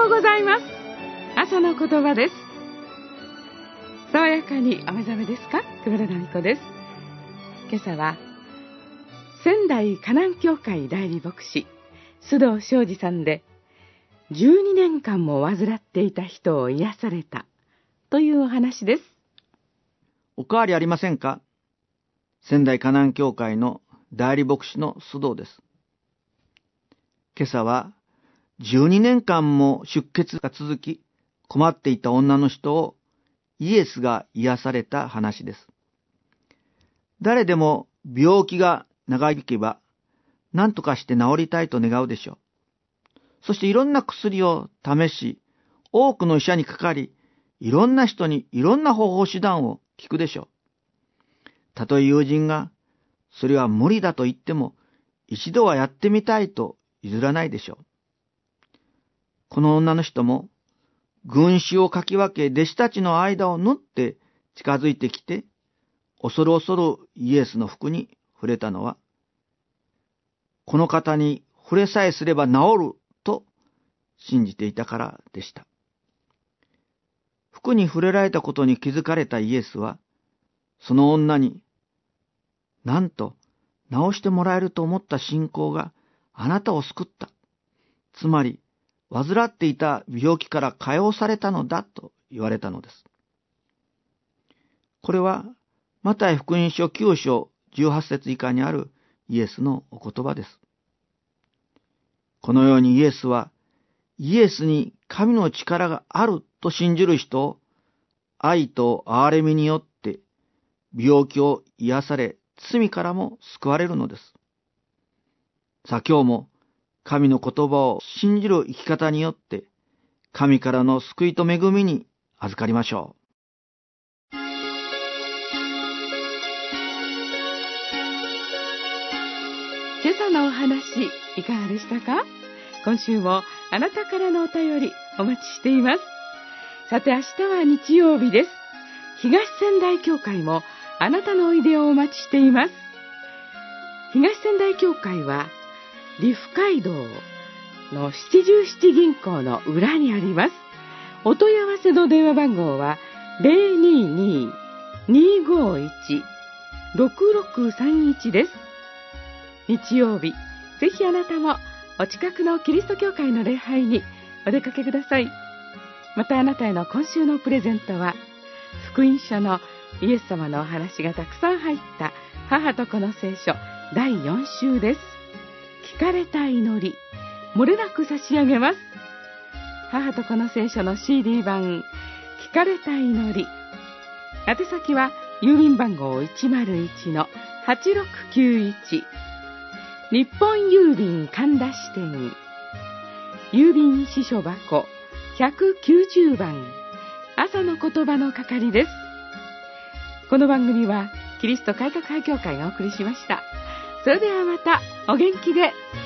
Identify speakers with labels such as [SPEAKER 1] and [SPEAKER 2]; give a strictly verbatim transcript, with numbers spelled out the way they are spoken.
[SPEAKER 1] ようございます。朝の言葉です。爽やかにお目覚めですか？熊田奈美子です。今朝は仙台河南教会代理牧師須藤昌司さんで、じゅうにねんかんも患っていた人を癒されたというお話です。
[SPEAKER 2] おかわりありませんか？仙台河南教会の代理牧師の須藤です。今朝はじゅうにねんかんも出血が続き困っていた女の人をイエスが癒された話です。誰でも病気が長引けば何とかして治りたいと願うでしょう。そしていろんな薬を試し、多くの医者にかかり、いろんな人にいろんな方法手段を聞くでしょう。たとえ友人がそれは無理だと言っても、一度はやってみたいと譲らないでしょう。この女の人も群衆をかき分け、弟子たちの間を縫って近づいてきて、恐る恐るイエスの服に触れたのは、この方に触れさえすれば治ると信じていたからでした。服に触れられたことに気づかれたイエスは、その女に、なんと治してもらえると思った信仰があなたを救った。つまり、患っていた病気から解放されたのだと言われたのです。これは、マタイ福音書きゅう章じゅうはち節以下にあるイエスのお言葉です。このようにイエスは、イエスに神の力があると信じる人を、愛と憐れみによって病気を癒され、罪からも救われるのです。さあ今日も、神の言葉を信じる生き方によって、神からの救いと恵みに預かりましょう。
[SPEAKER 1] 今朝のお話、いかがでしたか？今週もあなたからのお便りお待ちしています。さて明日は日曜日です。東仙台教会もあなたのおいでをお待ちしています。東仙台教会は、利府街道の七十七銀行の裏にあります。お問い合わせの電話番号は ゼロにに にーごーいち ろくろくさんいち です。日曜日、ぜひあなたもお近くのキリスト教会の礼拝にお出かけください。またあなたへの今週のプレゼントは、福音書のイエス様のお話がたくさん入った母と子の聖書だいよん週です。聞かれた祈り、漏れなく差し上げます。母と子の聖書の シーディー 版、聞かれた祈り。宛先は郵便番号 いちまるいちのはちろくきゅういち、日本郵便神田支店、郵便支所箱ひゃくきゅうじゅうばん、朝の言葉の係です。この番組はキリスト改革派教会がお送りしました。それではまたお元気で。